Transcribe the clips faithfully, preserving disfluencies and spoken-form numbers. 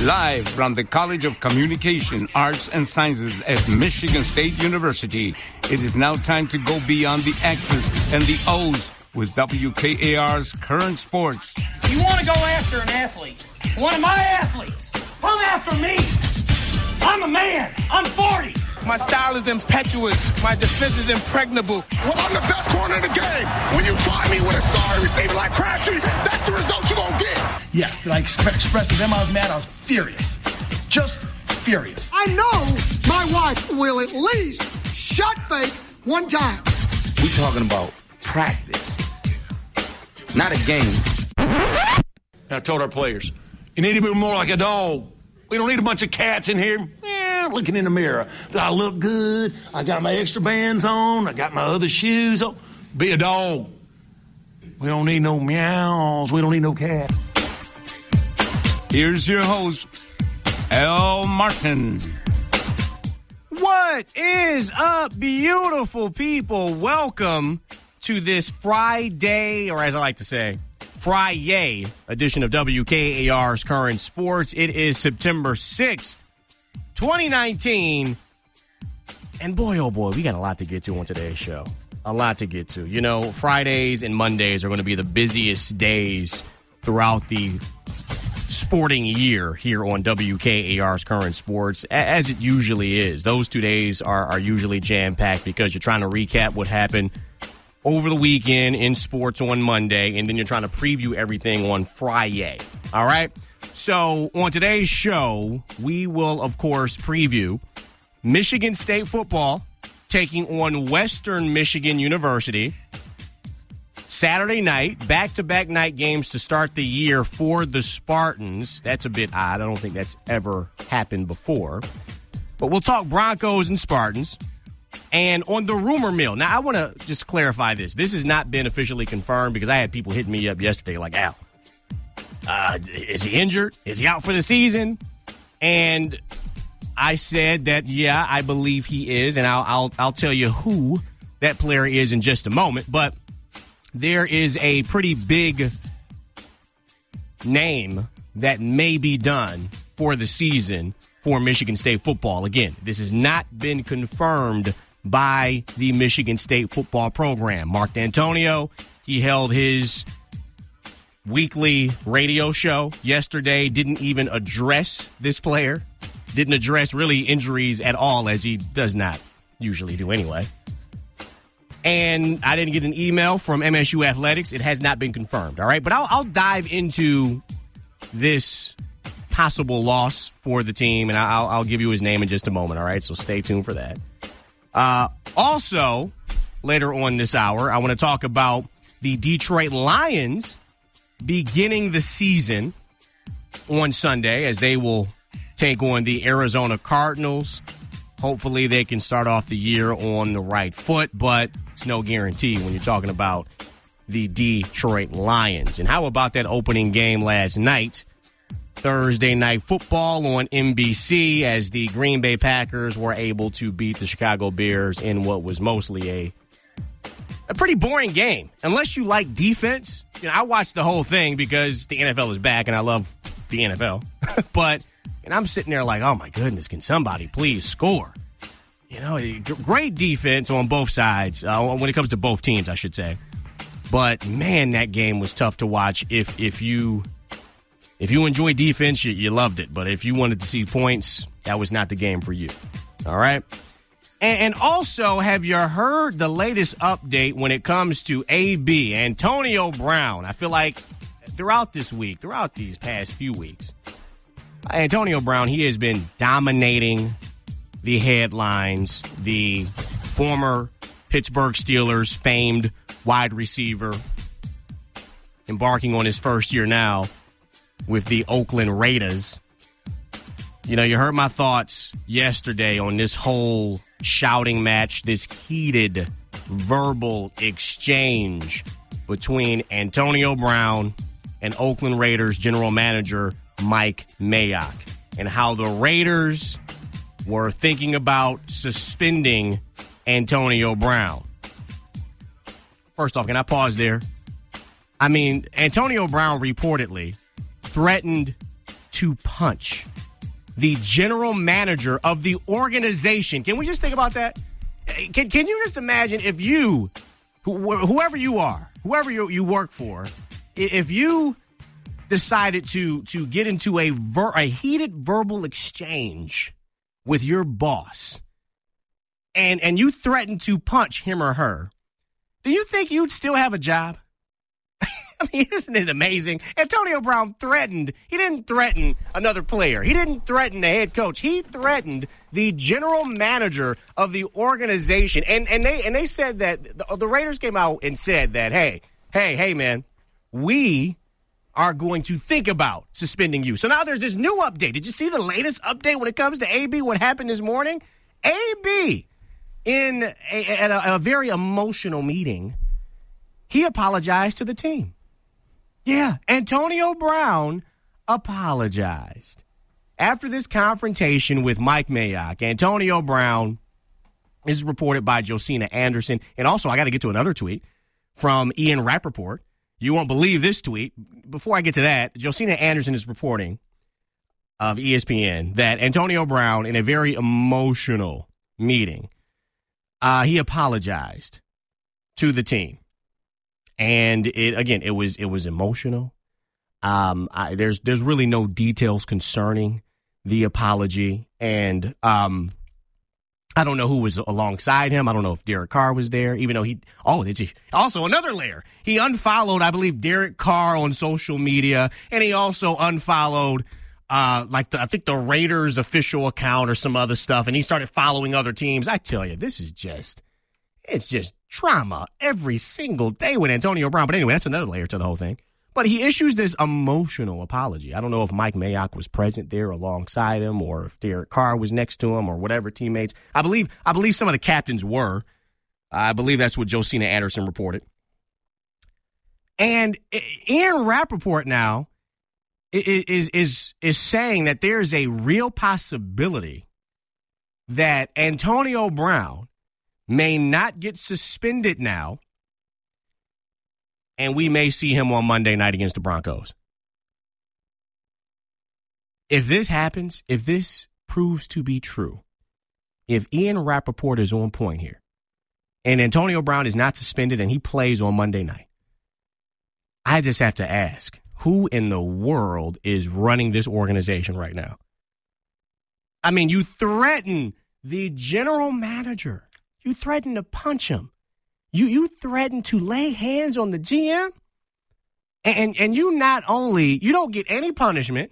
Live from the College of Communication, Arts, and Sciences at Michigan State University, it is now time to go beyond the X's and the O's with W K A R's Current Sports. You want to go after an athlete, one of my athletes, come after me. I'm a man. I'm forty. My style is impetuous. My defense is impregnable. Well, I'm the best corner in the game. When you try me with a sorry receiver like Crabtree, that's the result you're going to get. Yes, like expressive. Them I was mad. I was furious. Just furious. I know my wife will at least shot fake one time. We talking about practice, not a game. I told our players, you need to be more like a dog. We don't need a bunch of cats in here. Yeah, looking in the mirror. Do I look good? I got my extra bands on. I got my other shoes on. Be a dog. We don't need no meows. We don't need no cat. Here's your host, Al Martin. What is up, beautiful people? Welcome to this Friday, or as I like to say, Friday edition of W K A R's Current Sports. It is September sixth, twenty nineteen. And boy, oh boy, we got a lot to get to on today's show. A lot to get to. You know, Fridays and Mondays are going to be the busiest days throughout the sporting year here on W K A R's Current Sports, as it usually is. Those two days are, are usually jam-packed because you're trying to recap what happened over the weekend in sports on Monday, and then you're trying to preview everything on Friday. All right? So on today's show, we will, of course, preview Michigan State football taking on Western Michigan University. Saturday night, back-to-back night games to start the year for the Spartans. That's a bit odd. I don't think that's ever happened before. But we'll talk Broncos and Spartans. And on the rumor mill, now I want to just clarify this. This has not been officially confirmed because I had people hitting me up yesterday like, Al, uh, is he injured? Is he out for the season? And I said that, yeah, I believe he is, and I'll I'll, I'll tell you who that player is in just a moment. But there is a pretty big name that may be done for the season for Michigan State football. Again, this has not been confirmed by the Michigan State football program. Mark D'Antonio, he held his weekly radio show yesterday, didn't even address this player, didn't address really injuries at all, as he does not usually do anyway. And I didn't get an email from M S U Athletics. It has not been confirmed, all right? But I'll, I'll dive into this possible loss for the team, and I'll, I'll give you his name in just a moment, all right? So stay tuned for that. Uh, also, later on this hour, I want to talk about the Detroit Lions beginning the season on Sunday as they will take on the Arizona Cardinals. Hopefully they can start off the year on the right foot, but it's no guarantee when you're talking about the Detroit Lions. And how about that opening game last night? Thursday Night Football on N B C as the Green Bay Packers were able to beat the Chicago Bears in what was mostly a a pretty boring game. Unless you like defense. You know, I watched the whole thing because the N F L is back and I love the N F L. But and I'm sitting there like, oh, my goodness, can somebody please score? You know, great defense on both sides, uh, when it comes to both teams, I should say. But, man, that game was tough to watch. If if you if you enjoy defense, you, you loved it. But if you wanted to see points, that was not the game for you. All right? And, and also, have you heard the latest update when it comes to A B, Antonio Brown? I feel like throughout this week, throughout these past few weeks, Antonio Brown, he has been dominating the headlines. The former Pittsburgh Steelers famed wide receiver embarking on his first year now with the Oakland Raiders. You know, you heard my thoughts yesterday on this whole shouting match, this heated verbal exchange between Antonio Brown and Oakland Raiders general manager Mike Mayock, and how the Raiders were thinking about suspending Antonio Brown. First off, can I pause there? I mean, Antonio Brown reportedly threatened to punch the general manager of the organization. Can we just think about that? Can, can you just imagine if you, wh- whoever you are, whoever you, you work for, if you decided to to get into a ver- a heated verbal exchange with your boss and and you threatened to punch him or her, do you think you'd still have a job? I mean, isn't it amazing? Antonio Brown threatened. He didn't threaten another player. He didn't threaten the head coach. He threatened the general manager of the organization. And and they and they said that the, the Raiders came out and said that, hey, hey, hey, man, we are going to think about suspending you. So now there's this new update. Did you see the latest update when it comes to A B, what happened this morning? A B, in a, at a, a very emotional meeting, he apologized to the team. Yeah, Antonio Brown apologized. After this confrontation with Mike Mayock, Antonio Brown, this is reported by Josina Anderson. And also, I got to get to another tweet from Ian Rappaport. You won't believe this tweet. Before I get to that, Josina Anderson is reporting of E S P N that Antonio Brown, in a very emotional meeting, uh, he apologized to the team. And it again, it was it was emotional. Um, I, there's there's really no details concerning the apology, and um, I don't know who was alongside him. I don't know if Derek Carr was there, even though he. Oh, did he? Also, another layer. He unfollowed, I believe, Derek Carr on social media, and he also unfollowed, uh, like the, I think the Raiders official account or some other stuff, and he started following other teams. I tell you, this is just. It's just drama every single day with Antonio Brown. But anyway, that's another layer to the whole thing. But he issues this emotional apology. I don't know if Mike Mayock was present there alongside him or if Derek Carr was next to him or whatever teammates. I believe I believe some of the captains were. I believe that's what Josina Anderson reported. And Ian Rappaport now is, is, is saying that there's a real possibility that Antonio Brown may not get suspended now, and we may see him on Monday night against the Broncos. If this happens, if this proves to be true, if Ian Rappaport is on point here, and Antonio Brown is not suspended and he plays on Monday night, I just have to ask, who in the world is running this organization right now? I mean, you threaten the general manager. You threaten to punch him. You you threaten to lay hands on the G M. And and you not only, you don't get any punishment,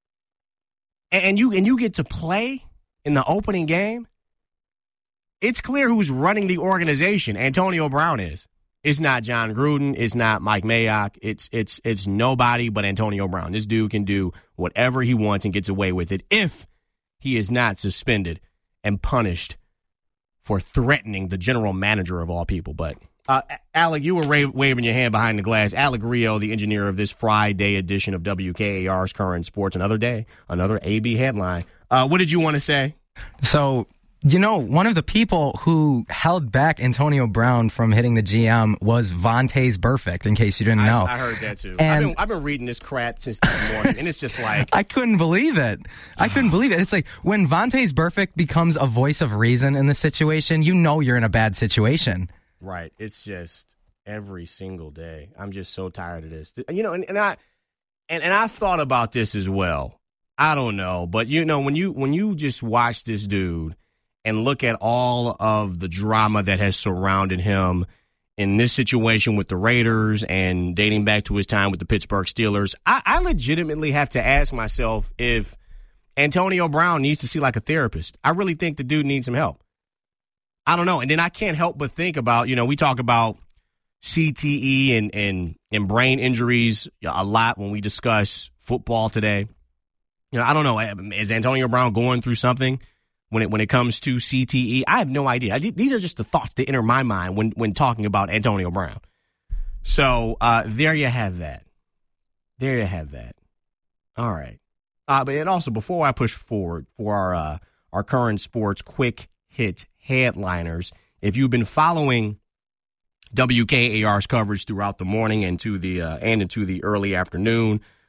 and you and you get to play in the opening game. It's clear who's running the organization. Antonio Brown is. It's not John Gruden. It's not Mike Mayock. It's it's it's nobody but Antonio Brown. This dude can do whatever he wants and gets away with it if he is not suspended and punished for threatening the general manager of all people. But, uh, Alec, you were ra- waving your hand behind the glass. Alec Rio, the engineer of this Friday edition of W K A R's Current Sports. Another day, another A B headline. Uh, what did you want to say? So, you know, one of the people who held back Antonio Brown from hitting the G M was Vontaze Burfict, in case you didn't know. I, I heard that, too. And I've been, I've been reading this crap since this morning, and it's just like... I couldn't believe it. I couldn't believe it. It's like, when Vontaze Burfict becomes a voice of reason in this situation, you know you're in a bad situation. Right. It's just every single day. I'm just so tired of this. You know, and, and I and, and I thought about this as well. I don't know, but, you know, when you when you just watch this dude and look at all of the drama that has surrounded him in this situation with the Raiders and dating back to his time with the Pittsburgh Steelers, I, I legitimately have to ask myself if Antonio Brown needs to see like a therapist. I really think the dude needs some help. I don't know. And then I can't help but think about, you know, we talk about C T E and, and, and brain injuries a lot when we discuss football today. You know, I don't know. Is Antonio Brown going through something when it when it comes to C T E? I have no idea. I, these are just the thoughts that enter my mind when, when talking about Antonio Brown. So uh, there you have that. There you have that. All right. Uh, but and also, before I push forward for our uh, our current sports quick hit headliners, if you've been following W K A R's coverage throughout the morning and to the uh, and into the early afternoon,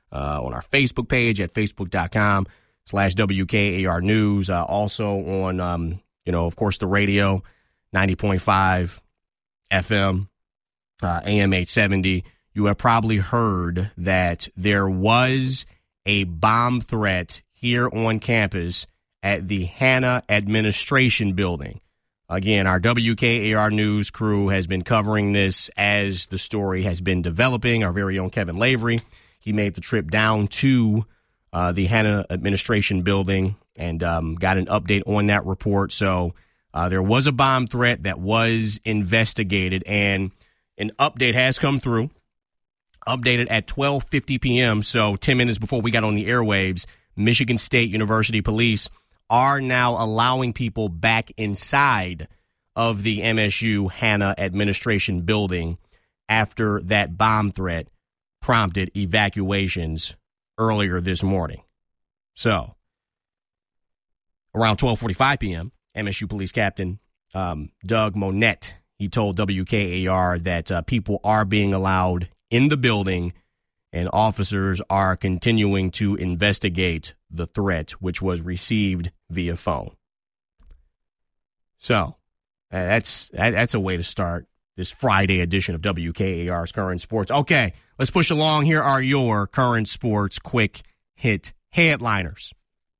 uh, on our Facebook page at facebook.com slash WKAR News. Uh, also on, um, you know, of course, the radio, ninety point five F M, uh, A M eight seventy. You have probably heard that there was a bomb threat here on campus at the Hanna Administration Building. Again, our W K A R News crew has been covering this as the story has been developing. Our very own Kevin Lavery, he made the trip down to uh, the Hanna Administration Building and um, got an update on that report. So uh, there was a bomb threat that was investigated, and an update has come through, updated at twelve fifty p.m., so ten minutes before we got on the airwaves. Michigan State University Police are now allowing people back inside of the M S U Hanna Administration Building after that bomb threat prompted evacuations earlier this morning. So, around twelve forty-five p.m., M S U Police Captain um, Doug Monette, he told W K A R that uh, people are being allowed in the building and officers are continuing to investigate the threat, which was received via phone. So, uh, that's that, that's a way to start this Friday edition of W K A R's Current Sports. Okay, let's push along. Here are your Current Sports quick hit headliners.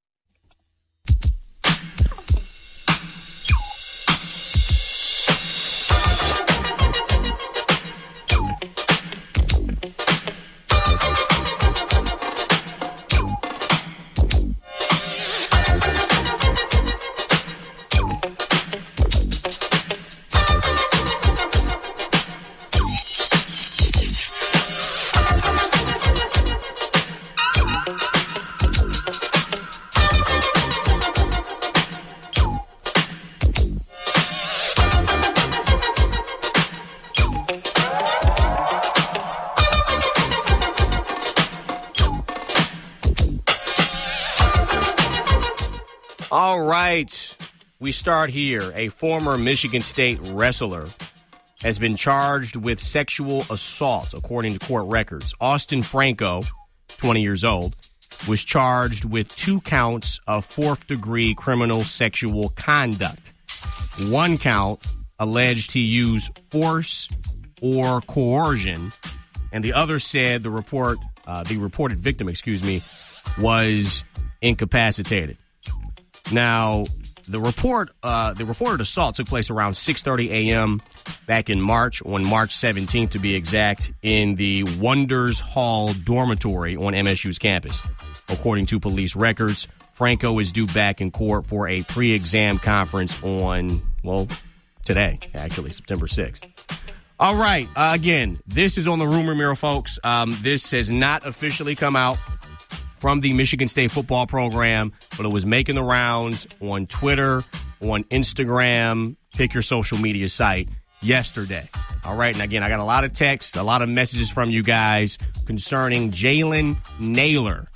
All right, we start here. A former Michigan State wrestler has been charged with sexual assault, according to court records. Austin Franco, twenty years old, was charged with two counts of fourth-degree criminal sexual conduct. One count alleged he used force or coercion, and the other said the report, uh, the reported victim, excuse me, was incapacitated. Now, the report, uh, the reported assault took place around six thirty a.m. back in March, on March seventeenth to be exact, in the Wonders Hall dormitory on M S U's campus. According to police records, Franco is due back in court for a pre-exam conference on, well, today, actually, September sixth. All right, uh, again, this is on the rumor mill, folks. Um, this has not officially come out from the Michigan State football program, but it was making the rounds on Twitter, on Instagram, pick your social media site, yesterday. All right, and again, I got a lot of texts, a lot of messages from you guys concerning Jalen Nailor.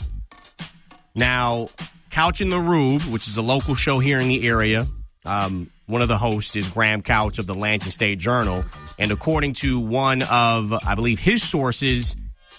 Now, Couch in the Rube, which is a local show here in the area, um, one of the hosts is Graham Couch of the Lansing State Journal, and according to one of, I believe, his sources,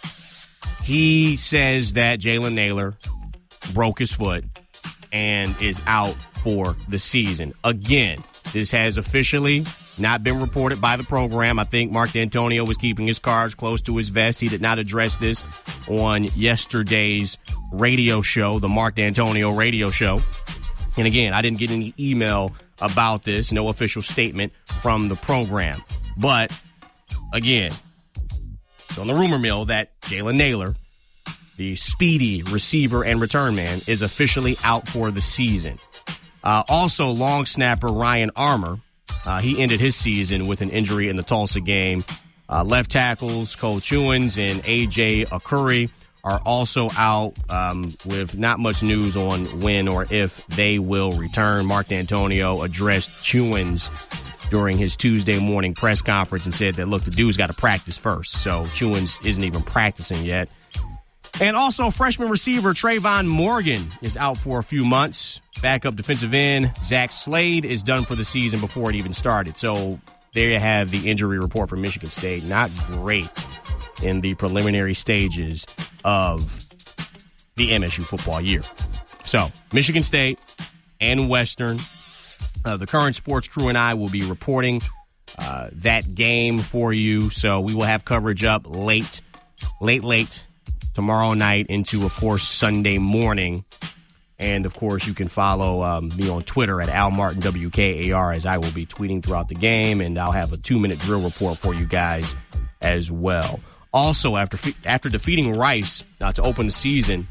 he says that Jalen Nailor broke his foot and is out for the season. Again, this has officially not been reported by the program. I think Mark D'Antonio was keeping his cards close to his vest. He did not address this on yesterday's radio show, the Mark D'Antonio radio show. And again, I didn't get any email about this, no official statement from the program. But again, it's on the rumor mill that Jalen Nailor, the speedy receiver and return man, is officially out for the season. Uh, also, long snapper Ryan Armour, uh, he ended his season with an injury in the Tulsa game. Uh, left tackles Cole Chewins and A J Akuri are also out, um, with not much news on when or if they will return. Mark D'Antonio addressed Chewins during his Tuesday morning press conference and said that, look, the dude's got to practice first. So Chewins isn't even practicing yet. And also, freshman receiver Trayvon Morgan is out for a few months. Backup defensive end Zach Slade is done for the season before it even started. So there you have the injury report from Michigan State. Not great in the preliminary stages of the M S U football year. So, Michigan State and Western, uh, the Current Sports crew and I will be reporting uh, that game for you. So, we will have coverage up late, late, late tomorrow night into, of course, Sunday morning. And, of course, you can follow um, me on Twitter at Al Martin W K A R as I will be tweeting throughout the game, and I'll have a two-minute drill report for you guys as well. Also, after after defeating Rice uh, to open the season,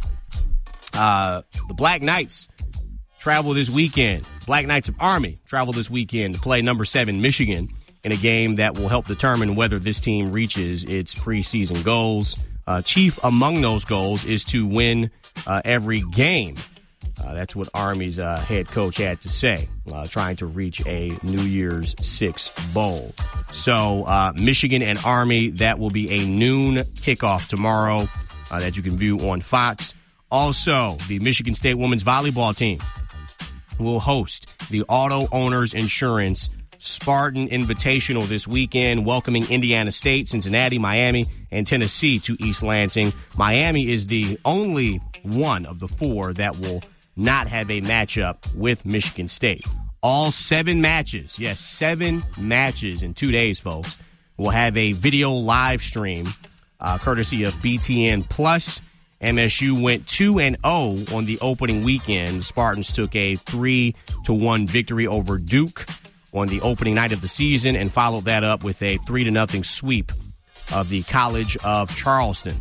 uh, the Black Knights travel this weekend. Black Knights of Army travel this weekend to play number seven Michigan in a game that will help determine whether this team reaches its preseason goals. Uh, chief among those goals is to win uh, every game. Uh, that's what Army's uh, head coach had to say, uh, trying to reach a New Year's Six bowl. So uh, Michigan and Army, that will be a noon kickoff tomorrow uh, that you can view on Fox. Also, the Michigan State women's volleyball team will host the Auto Owners Insurance Spartan Invitational this weekend, welcoming Indiana State, Cincinnati, Miami, and Tennessee to East Lansing. Miami is the only one of the four that will not have a matchup with Michigan State. All seven matches, yes, seven matches in two days, folks, will have a video live stream uh, courtesy of B T N Plus. M S U went two and oh on the opening weekend. The Spartans took a three to one victory over Duke on the opening night of the season and followed that up with a three to nothing sweep of the College of Charleston.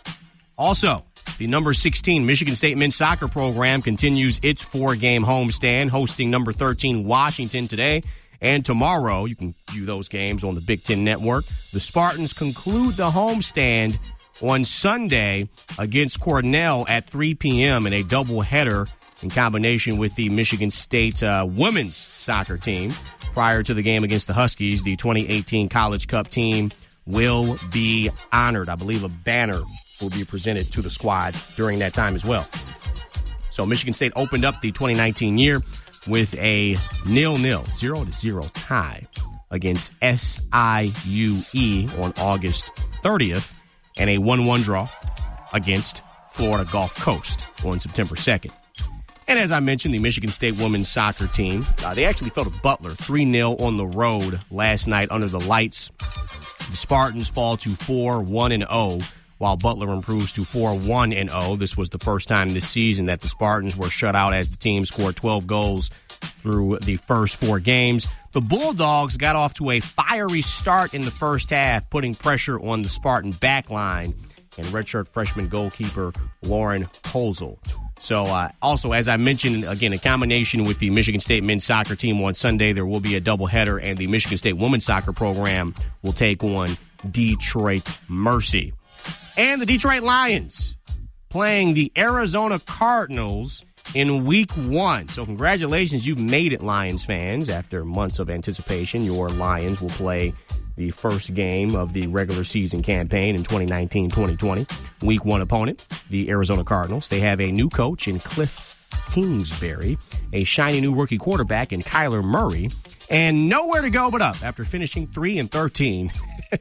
Also, the number sixteen Michigan State men's soccer program continues its four-game homestand, hosting number thirteen Washington today and tomorrow. You can view those games on the Big Ten Network. The Spartans conclude the homestand on Sunday against Cornell at three p.m. in a doubleheader in combination with the Michigan State uh, women's soccer team. Prior to the game against the Huskies, the twenty eighteen College Cup team will be honored. I believe a banner will be presented to the squad during that time as well. So Michigan State opened up the twenty nineteen year with a nil-nil, zero to zero tie against S I U E on August thirtieth and a one one draw against Florida Gulf Coast on September second. And as I mentioned, the Michigan State women's soccer team, uh, they actually fell to Butler three nil on the road last night under the lights. The Spartans fall to four one and oh, while Butler improves to four one and oh. This was the first time this season that the Spartans were shut out as the team scored twelve goals through the first four games. The Bulldogs got off to a fiery start in the first half, putting pressure on the Spartan backline and redshirt freshman goalkeeper Lauren Kozel. So, uh, also, as I mentioned, again, in combination with the Michigan State men's soccer team on Sunday, there will be a doubleheader, and the Michigan State women's soccer program will take on Detroit Mercy. And the Detroit Lions playing the Arizona Cardinals in week one. So congratulations, you've made it, Lions fans. After months of anticipation, your Lions will play the first game of the regular season campaign in twenty nineteen twenty twenty. Week one opponent, the Arizona Cardinals. They have a new coach in Cliff Kingsbury, a shiny new rookie quarterback in Kyler Murray, and nowhere to go but up after finishing three and thirteen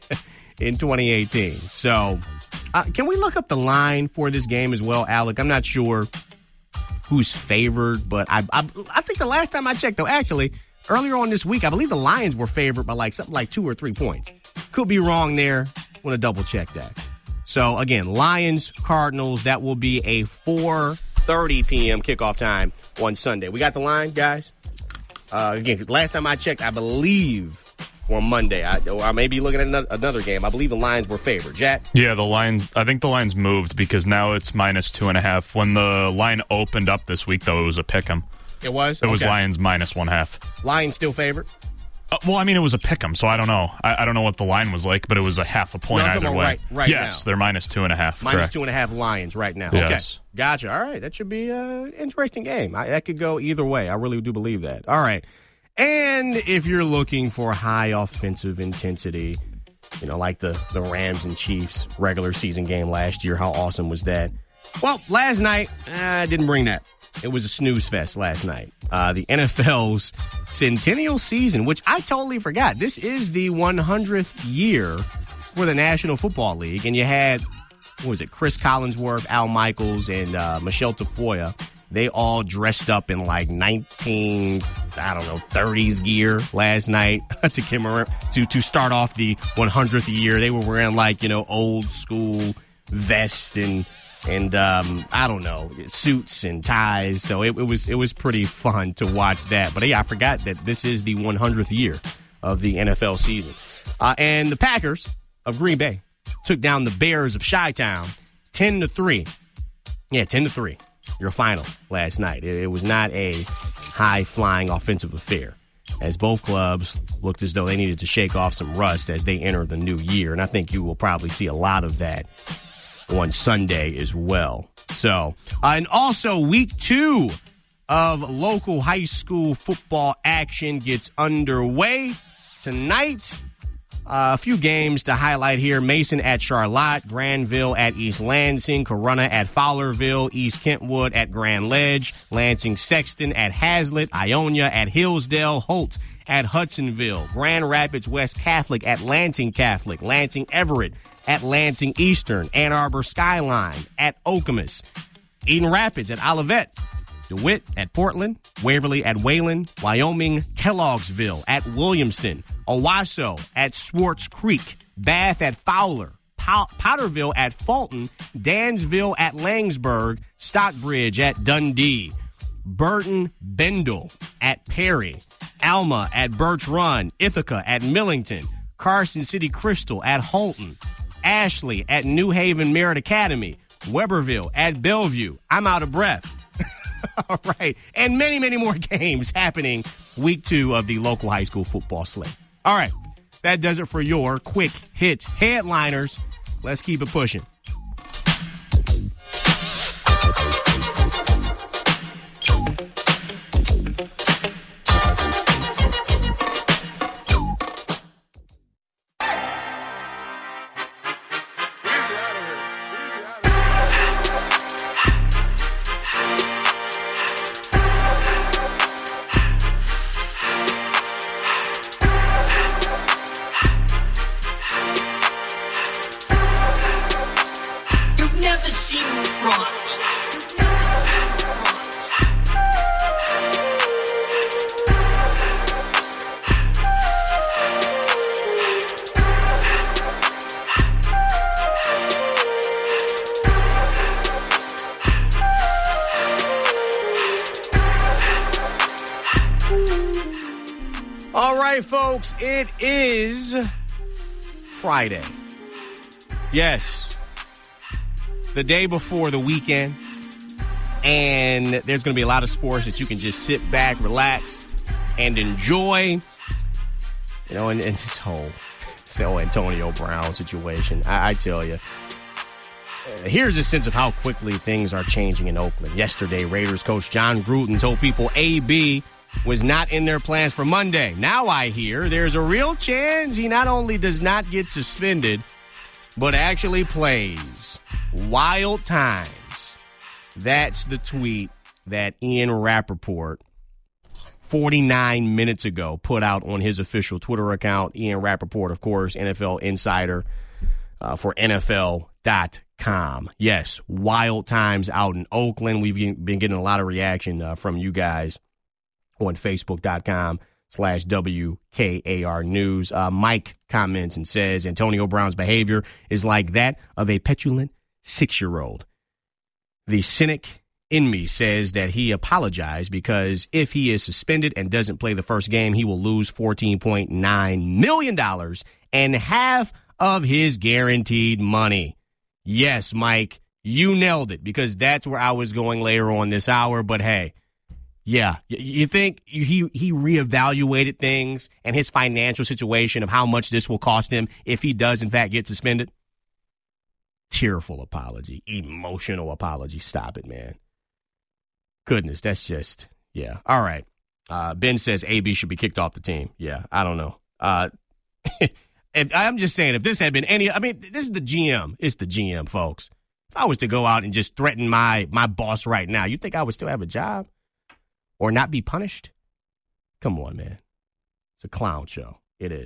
in twenty eighteen. So, uh, can we look up the line for this game as well, Alec? I'm not sure who's favored, but I, I, I think the last time I checked, though, actually, earlier on this week, I believe the Lions were favored by like something like two or three points. Could be wrong there. Want to double check that. So, again, Lions, Cardinals, that will be a four thirty p.m. kickoff time on Sunday. We got the line, guys? Uh, again, last time I checked, I believe on Monday, I, or I may be looking at another, another game. I believe the Lions were favored. Jack? Yeah, the line, I think the line's moved because now it's minus two and a half. When the line opened up this week, though, it was a pick'em. It was? It was okay. Lions minus one half. Lions still favored? Uh, well, I mean, it was a pick'em, so I don't know. I, I don't know what the line was like, but it was a half a point no, either way. Right, right yes, now. They're minus two and a half. Minus correct. two and a half Lions right now. Yes. Okay, gotcha. All right, that should be an interesting game. I, that could go either way. I really do believe that. All right. And if you're looking for high offensive intensity, you know, like the, the Rams and Chiefs regular season game last year, how awesome was that? Well, last night, I uh, didn't bring that. It was a snooze fest last night. Uh, the N F L's centennial season, which I totally forgot. This is the one hundredth year for the National Football League, and you had what was it, Chris Collinsworth, Al Michaels, and uh, Michelle Tafoya. They all dressed up in like nineteen, I don't know, thirties gear last night to commemorate, to to start off the one hundredth year. They were wearing like, you know, old school vest and and um, I don't know, suits and ties. So it, it was it was pretty fun to watch that. But yeah, I forgot that this is the one hundredth year of the N F L season. Uh, and the Packers of Green Bay took down the Bears of Chi-Town ten to three. Yeah, ten to three. Your final last night. It, it was not a high-flying offensive affair, as both clubs looked as though they needed to shake off some rust as they enter the new year. And I think you will probably see a lot of that on Sunday as well. So, uh, and also week two of local high school football action gets underway tonight. Uh, a few games to highlight here. Mason at Charlotte, Granville at East Lansing, Corunna at Fowlerville, East Kentwood at Grand Ledge, Lansing Sexton at Hazlitt, Ionia at Hillsdale, Holt at Hudsonville, Grand Rapids West Catholic at Lansing Catholic, Lansing Everett at Lansing Eastern, Ann Arbor Skyline at Okemos, Eden Rapids at Olivet, DeWitt at Portland, Waverly at Wayland, Wyoming, Kelloggsville at Williamston, Owasso at Swartz Creek, Bath at Fowler, Pow- Potterville at Fulton, Dansville at Langsburg, Stockbridge at Dundee, Burton Bendel at Perry, Alma at Birch Run, Ithaca at Millington, Carson City Crystal at Holton, Ashley at New Haven Merritt Academy, Weberville at Bellevue. I'm out of breath. All right. And many, many more games happening week two of the local high school football slate. All right. That does it for your quick hit headliners. Let's keep it pushing. Folks, it is Friday. Yes, the day before the weekend, and there's going to be a lot of sports that you can just sit back, relax, and enjoy. You know, and, and this whole, this whole Antonio Brown situation, I, I tell you, uh, here's a sense of how quickly things are changing in Oakland. Yesterday, Raiders coach John Gruden told people A B was not in their plans for Monday. Now I hear there's a real chance he not only does not get suspended, but actually plays. Wild times. That's the tweet that Ian Rappaport forty-nine minutes ago put out on his official Twitter account. Ian Rappaport, of course, N F L insider uh, for N F L dot com. Yes, wild times out in Oakland. We've been getting a lot of reaction uh, from you guys on Facebook.com slash WKAR News. Uh, Mike comments and says, Antonio Brown's behavior is like that of a petulant six-year-old. The cynic in me says that he apologized because if he is suspended and doesn't play the first game, he will lose fourteen point nine million dollars and half of his guaranteed money. Yes, Mike, you nailed it, because that's where I was going later on this hour. But hey, yeah, you think he he reevaluated things and his financial situation of how much this will cost him if he does, in fact, get suspended? Tearful apology, emotional apology. Stop it, man. Goodness, that's just, yeah. All right. Uh, Ben says A B should be kicked off the team. Yeah, I don't know. Uh, if, I'm just saying, if this had been any, I mean, this is the G M. It's the G M, folks. If I was to go out and just threaten my my boss right now, you think I would still have a job? Or not be punished? Come on, man. It's a clown show. It is.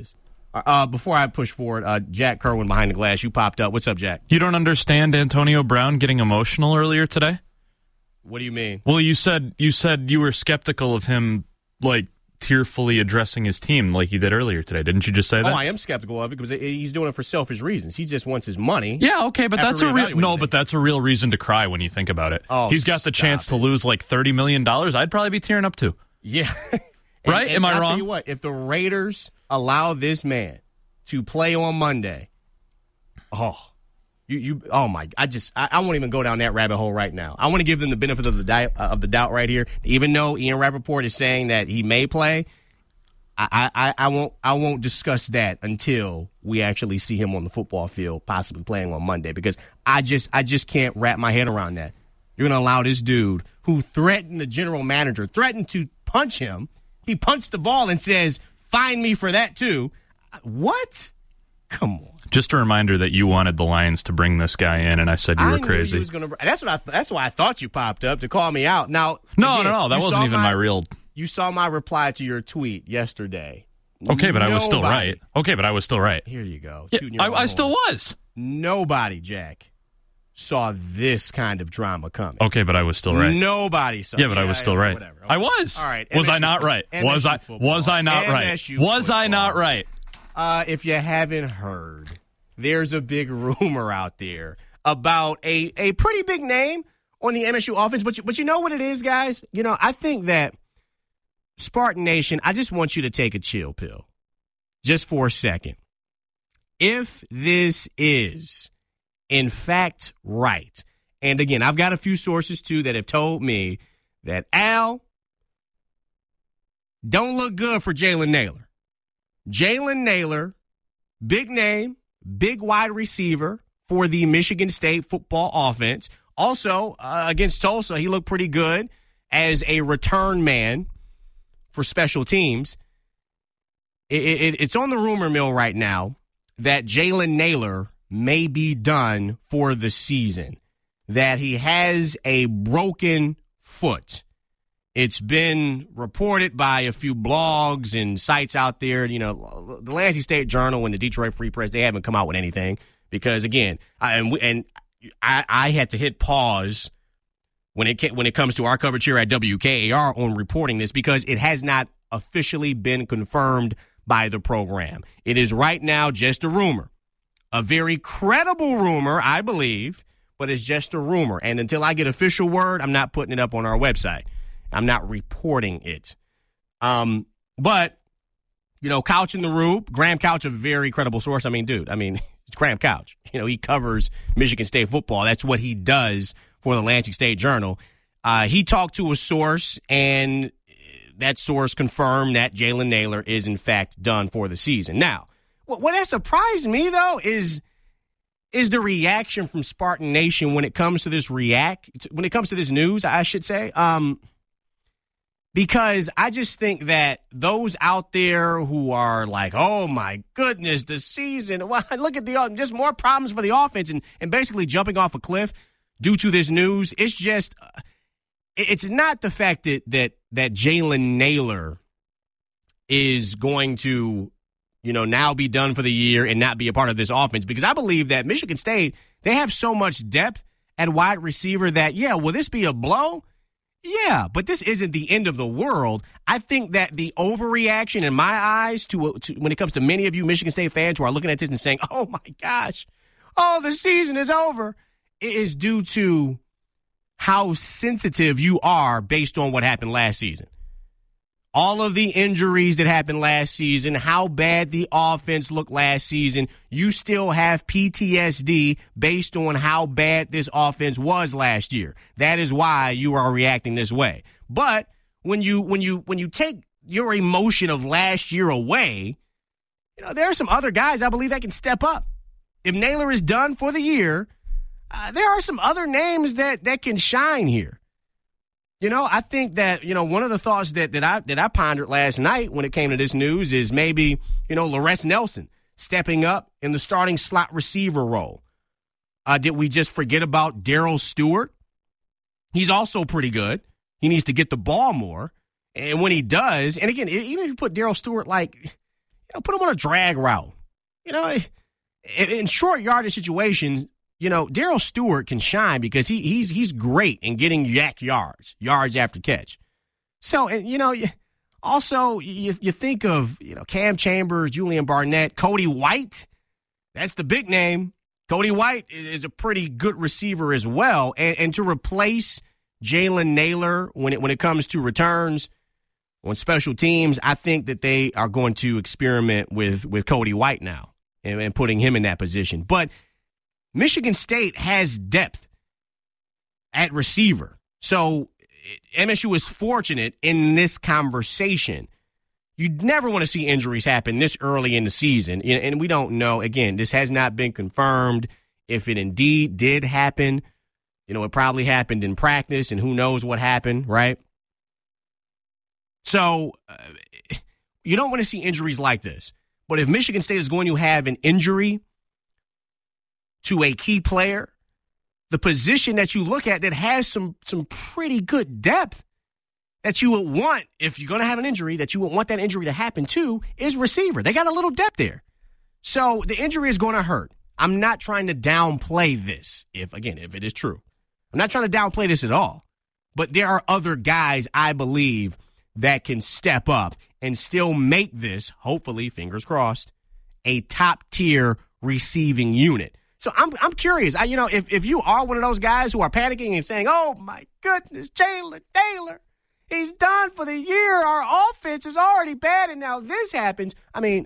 Uh, before I push forward, uh, Jack Kerwin behind the glass, you popped up. What's up, Jack? You don't understand Antonio Brown getting emotional earlier today? What do you mean? Well, you said you said you were skeptical of him, like, tearfully addressing his team like he did earlier today. Didn't you just say that? Oh, I am skeptical of it because he's doing it for selfish reasons. He just wants his money. Yeah, okay, but that's a real no, but that's a real reason to cry when you think about it. Oh, he's got the chance it. to lose like thirty million dollars. I'd probably be tearing up too. Yeah. Right? And, and Am I I'll wrong? tell you what, if the Raiders allow this man to play on Monday, oh, you, you, oh my! I just, I, I won't even go down that rabbit hole right now. I want to give them the benefit of the doubt, uh, of the doubt right here. Even though Ian Rappaport is saying that he may play, I, I, I won't, I won't discuss that until we actually see him on the football field, possibly playing on Monday. Because I just, I just can't wrap my head around that. You're going to allow this dude who threatened the general manager, threatened to punch him. He punched the ball and says, "Fine me for that too." What? Come on. Just a reminder that you wanted the Lions to bring this guy in, and I said you I were knew crazy. He was gonna, that's what I. That's why I thought you popped up to call me out. Now, no, again, no, no, that wasn't even my, my real. You saw my reply to your tweet yesterday. Okay, but Nobody, I was still right. Okay, but I was still right. Here you go. Yeah, I, I still was. Nobody, Jack, saw this kind of drama coming. Okay, but I was still right. Nobody saw. Yeah, but I was still right. Whatever. Okay. I was. All right. Was M S U I not right? M S U was I? football. Was I not M right? S U was football. I not right? Uh, if you haven't heard, there's a big rumor out there about a, a pretty big name on the M S U offense. But you, but you know what it is, guys? You know, I think that Spartan Nation, I just want you to take a chill pill just for a second. If this is, in fact, right, and again, I've got a few sources, too, that have told me that Al don't look good for Jalen Nailor. Jalen Nailor, big name, big wide receiver for the Michigan State football offense. Also, uh, against Tulsa, he looked pretty good as a return man for special teams. It, it, it's on the rumor mill right now that Jalen Nailor may be done for the season, that he has a broken foot. It's been reported by a few blogs and sites out there. You know, the Lansing State Journal and the Detroit Free Press, they haven't come out with anything because, again, I, and, we, and I, I had to hit pause when it when it comes to our coverage here at W K A R on reporting this because it has not officially been confirmed by the program. It is right now just a rumor, a very credible rumor, I believe, but it's just a rumor. And until I get official word, I'm not putting it up on our website. I'm not reporting it. Um, but, you know, Couch in the Rube, Graham Couch, a very credible source. I mean, dude, I mean, it's Graham Couch. You know, he covers Michigan State football. That's what he does for the Lansing State Journal. Uh, he talked to a source, and that source confirmed that Jalen Nailor is, in fact, done for the season. Now, what, what has surprised me, though, is is the reaction from Spartan Nation when it comes to this react, when it comes to this news, I should say. Um, Because I just think that those out there who are like, oh, my goodness, the season, well, look at the, just more problems for the offense and, and basically jumping off a cliff due to this news. It's just, it's not the fact that that, that Jalen Nailor is going to, you know, now be done for the year and not be a part of this offense. Because I believe that Michigan State, they have so much depth at wide receiver that, yeah, will this be a blow? Yeah, but this isn't the end of the world. I think that the overreaction in my eyes to, to when it comes to many of you Michigan State fans who are looking at this and saying, oh, my gosh, oh, the season is over, it is due to how sensitive you are based on what happened last season. All of the injuries that happened last season, how bad the offense looked last season, you still have P T S D based on how bad this offense was last year. That is why you are reacting this way. But when you when you when you take your emotion of last year away, you know, there are some other guys I believe that can step up. If Nailor is done for the year, uh, there are some other names that that can shine here. You know, I think that, you know, one of the thoughts that, that I that I pondered last night when it came to this news is maybe, you know, Laress Nelson stepping up in the starting slot receiver role. Uh, did we just forget about Darrell Stewart? He's also pretty good. He needs to get the ball more. And when he does, and again, even if you put Darrell Stewart like, you know, put him on a drag route. You know, in short yardage situations, you know, Darryl Stewart can shine because he he's he's great in getting yak yards, yards after catch. So, and, you know, also you you think of, you know, Cam Chambers, Julian Barnett, Cody White. That's the big name. Cody White is a pretty good receiver as well. And, and to replace Jalen Nailor when it when it comes to returns on special teams, I think that they are going to experiment with, with Cody White now and, and putting him in that position. But Michigan State has depth at receiver. So M S U is fortunate in this conversation. You'd never want to see injuries happen this early in the season. And we don't know. Again, this has not been confirmed. If it indeed did happen, you know, it probably happened in practice, and who knows what happened, right? So uh, you don't want to see injuries like this. But if Michigan State is going to have an injury to a key player, the position that you look at that has some some pretty good depth that you would want, if you're going to have an injury, that you would want that injury to happen to, is receiver. They got a little depth there. So the injury is going to hurt. I'm not trying to downplay this, if, again, if it is true. I'm not trying to downplay this at all. But there are other guys, I believe, that can step up and still make this, hopefully, fingers crossed, a top-tier receiving unit. So I'm I'm curious. I, you know, if, if you are one of those guys who are panicking and saying, oh, my goodness, Jalen Nailor, he's done for the year. Our offense is already bad, and now this happens. I mean,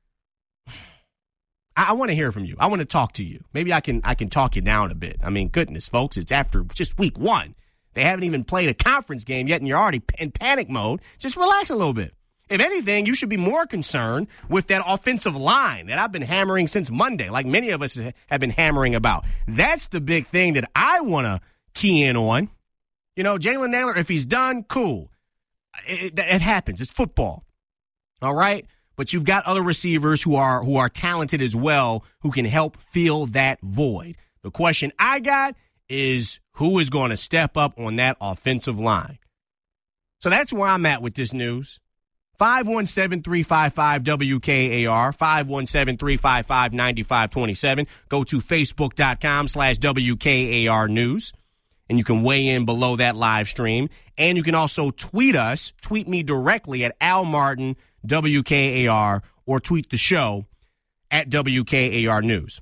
I, I want to hear from you. I want to talk to you. Maybe I can I can talk you down a bit. I mean, goodness, folks, it's after just week one. They haven't even played a conference game yet, and you're already in panic mode. Just relax a little bit. If anything, you should be more concerned with that offensive line that I've been hammering since Monday, like many of us have been hammering about. That's the big thing that I want to key in on. You know, Jalen Nailor, if he's done, cool. It, it, it happens. It's football. All right? But you've got other receivers who are who are talented as well who can help fill that void. The question I got is who is going to step up on that offensive line? So that's where I'm at with this news. five one seven, three five five, W K A R, five one seven, three five five, nine five two seven. Go to facebook.com slash WKAR News, and you can weigh in below that live stream. And you can also tweet us, tweet me directly at Al Martin, W K A R, or tweet the show at W K A R News.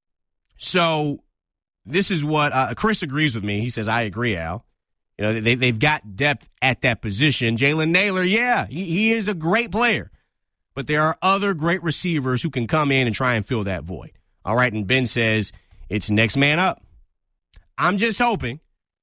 So this is what uh, Chris agrees with me. He says, I agree, Al. You know, they, they've got depth at that position. Jalen Nailor, yeah, he, he is a great player. But there are other great receivers who can come in and try and fill that void. All right, and Ben says it's next man up. I'm just hoping,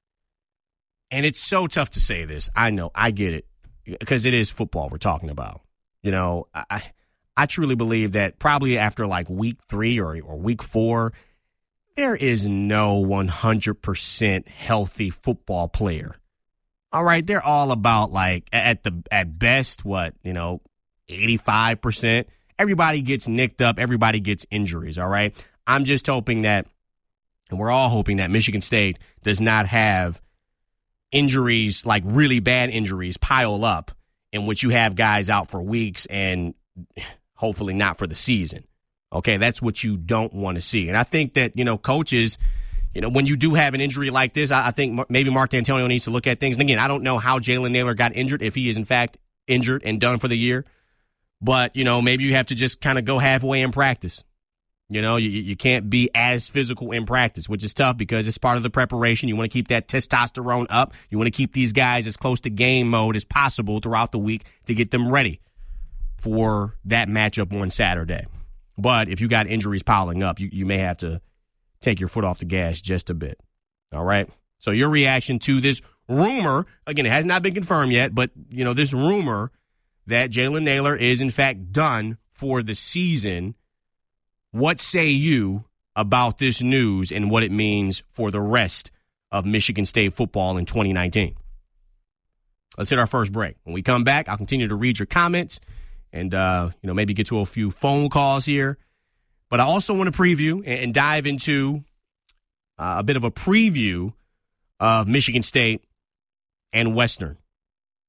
and it's so tough to say this. I know, I get it, because it is football we're talking about. You know, I I truly believe that probably after like week three or, or week four, there is no one hundred percent healthy football player. All right, they're all about like at the at best what, you know, eighty-five percent. Everybody gets nicked up, everybody gets injuries, all right? I'm just hoping that, and we're all hoping that Michigan State does not have injuries, like really bad injuries pile up in which you have guys out for weeks and hopefully not for the season. Okay, that's what you don't want to see. And I think that, you know, coaches, you know, when you do have an injury like this, I, I think maybe Mark D'Antonio needs to look at things. And again, I don't know how Jalen Nailor got injured, if he is in fact injured and done for the year. But, you know, maybe you have to just kind of go halfway in practice. You know, you, you can't be as physical in practice, which is tough because it's part of the preparation. You want to keep that testosterone up. You want to keep these guys as close to game mode as possible throughout the week to get them ready for that matchup on Saturday. But if you got injuries piling up, you, you may have to take your foot off the gas just a bit. All right? So your reaction to this rumor, again, it has not been confirmed yet, but, you know, this rumor that Jalen Nailor is, in fact, done for the season, what say you about this news and what it means for the rest of Michigan State football in twenty nineteen? Let's hit our first break. When we come back, I'll continue to read your comments and, uh, you know, maybe get to a few phone calls here. But I also want to preview and dive into uh, a bit of a preview of Michigan State and Western.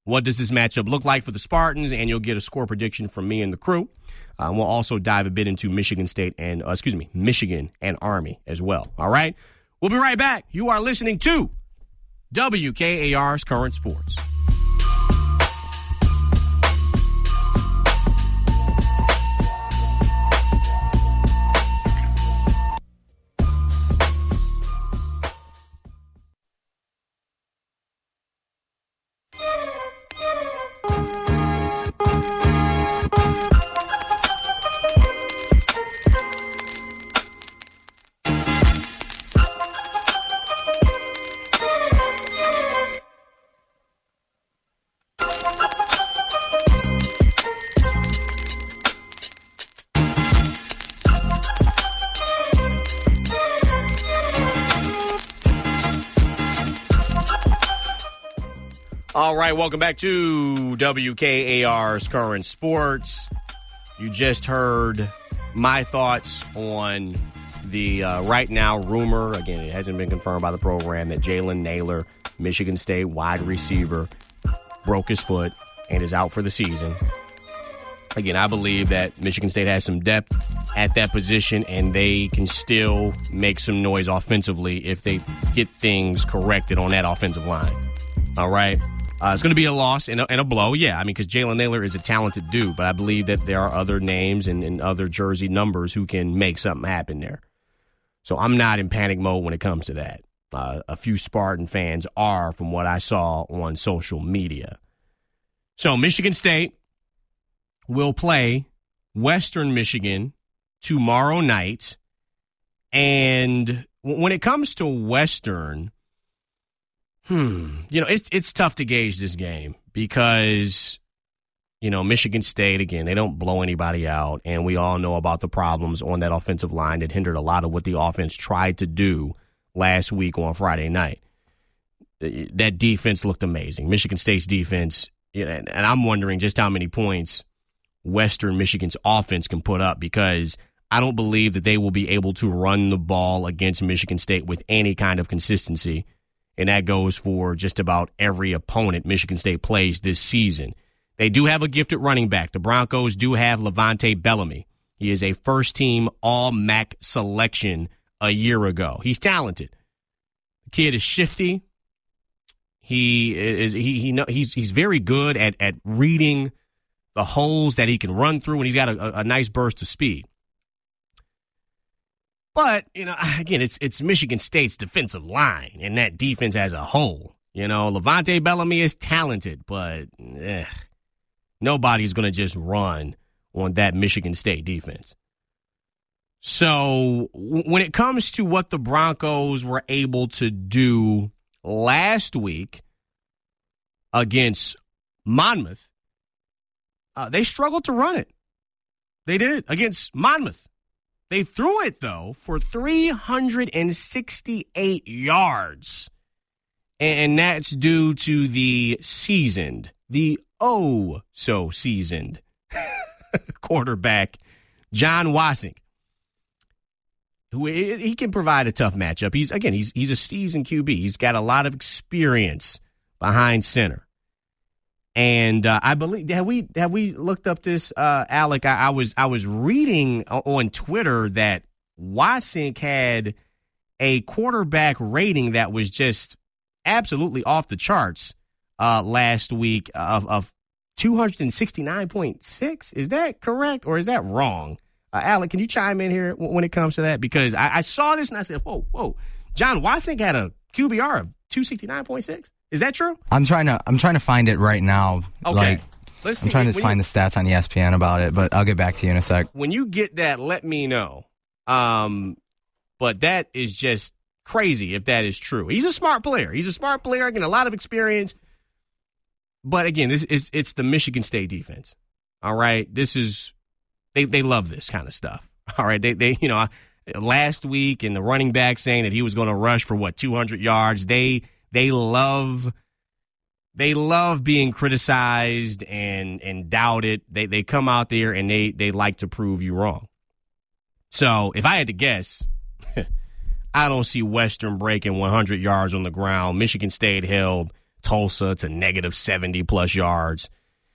what does this matchup look like for the Spartans, and you'll get a score prediction from me and the crew. Uh, we'll also dive a bit into Michigan State and, uh, excuse me, Michigan and Army as well. All right? We'll be right back. You are listening to W K A R's Current Sports. All right, welcome back to W K A R's Current Sports. You just heard my thoughts on the uh, right now rumor. Again, it hasn't been confirmed by the program that Jalen Nailor, Michigan State wide receiver, broke his foot and is out for the season. Again, I believe that Michigan State has some depth at that position, and they can still make some noise offensively if they get things corrected on that offensive line. All right? Uh, it's going to be a loss and a, and a blow, yeah. I mean, because Jalen Nailor is a talented dude, but I believe that there are other names and, and other jersey numbers who can make something happen there. So I'm not in panic mode when it comes to that. Uh, a few Spartan fans are, from what I saw on social media. So Michigan State will play Western Michigan tomorrow night. And when it comes to Western, hmm, you know, it's it's tough to gauge this game because, you know, Michigan State, again, they don't blow anybody out, and we all know about the problems on that offensive line that hindered a lot of what the offense tried to do last week on Friday night. That defense looked amazing. Michigan State's defense, and I'm wondering just how many points Western Michigan's offense can put up, because I don't believe that they will be able to run the ball against Michigan State with any kind of consistency. And that goes for just about every opponent Michigan State plays this season. They do have a gifted running back. The Broncos do have Levante Bellamy. He is a first-team All-M A C selection a year ago. He's talented. The kid is shifty. He is he he he's he's very good at at reading the holes that he can run through, and he's got a, a nice burst of speed. But, you know, again, it's it's Michigan State's defensive line and that defense as a whole. You know, Levante Bellamy is talented, but eh, nobody's going to just run on that Michigan State defense. So when it comes to what the Broncos were able to do last week against Monmouth, uh, they struggled to run it. They did against Monmouth. They threw it, though, for three hundred sixty-eight yards. And that's due to the seasoned, the oh-so-seasoned quarterback, John Wasink, who he can provide a tough matchup. He's, again, he's he's a seasoned Q B. He's got a lot of experience behind center. And uh, I believe have we have we looked up this, uh, Alec? I, I was I was reading on Twitter that Wasink had a quarterback rating that was just absolutely off the charts uh, last week of, of two sixty-nine point six. Is that correct or is that wrong? Uh, Alec, can you chime in here when it comes to that? Because I, I saw this and I said, whoa, whoa, John Wasink had a Q B R of two sixty-nine point six. Is that true? I'm trying to I'm trying to find it right now. Okay. Like, Let's I'm see. trying to When find you, the stats on E S P N about it, but I'll get back to you in a sec. When you get that, let me know. Um, but that is just crazy if that is true. He's a smart player. He's a smart player, again, a lot of experience. But again, this is it's the Michigan State defense. All right. This is they they love this kind of stuff. All right. They they you know last week in the running back saying that he was going to rush for what two hundred yards. They They love, they love being criticized and and doubted. They they come out there and they they like to prove you wrong. So if I had to guess, I don't see Western breaking one hundred yards on the ground. Michigan State held Tulsa to negative seventy plus yards.